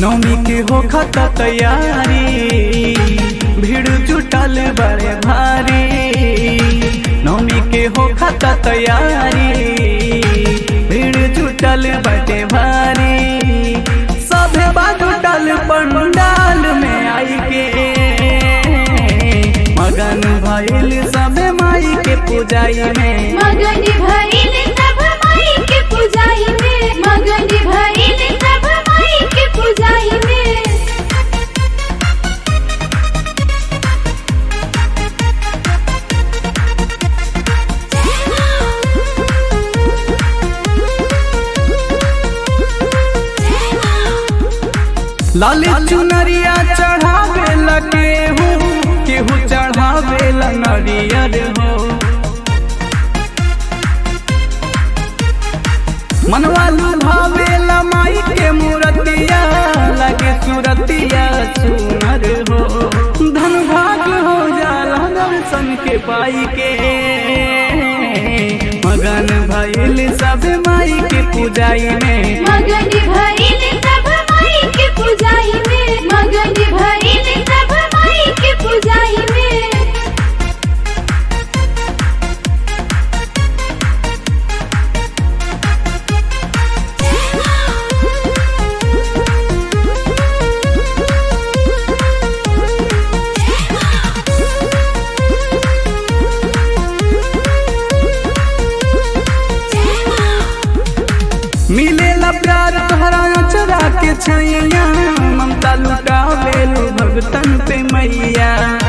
नौमी के होखत तैयारी, भीड़ जुटल बड़े भारी। नौमी के होखत तैयारी, भीड़ जुटल बड़े भारी। सभे जुटल पंडाल में आई के, मगन भइल सभे माई के पूजाई में। मगन भइल सब माई के पूजाई में, मगन भइल सब माई के पूजाई में। लाली चुनरिया चढ़ावे लगे हो, केहू चढ़ावे ला नरियर हो। मनवा लुभावे ला माई के मूर्तिया, लगे सूरतिया सुनर हो। धन भाग हो जाला दर्शन के पाई के, मगन भइल सब माई के पूजाई में। मगन भइल सब माई के पूजाई में, मगन भइल सब माई के पूजाई में। मिलेला प्यार तोहरा अचरा के छैया, ममता लुटावे लो भगतन पे मैया।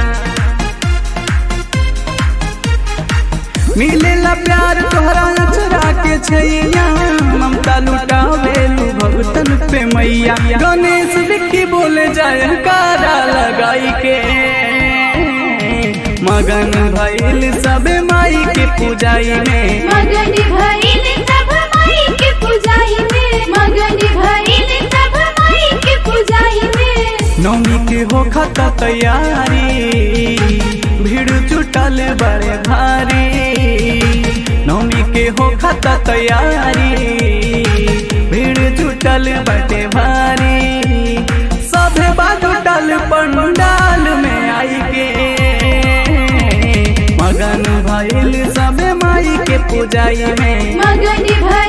मिलेला प्यार तोहरा अचरा के छैया, ममता लुटावे लो भगतन पे मैया। गणेश विक्की बोले जयकारा लगाई के, मगन भइल सबे माई के पूजाई में। मगन भइल सब माई के पूजाई में, मगन भइल सब माई के पूजाई में। नौमी के होखत तैयारी, भीड़ जुटल बड़े भारी। नौमी के होखत तैयारी, भीड़ जुटल बड़े भारी। सभे जुटल पंडाल में आई के, मगन भइल सबे माई के पूजाई में। मगन भइल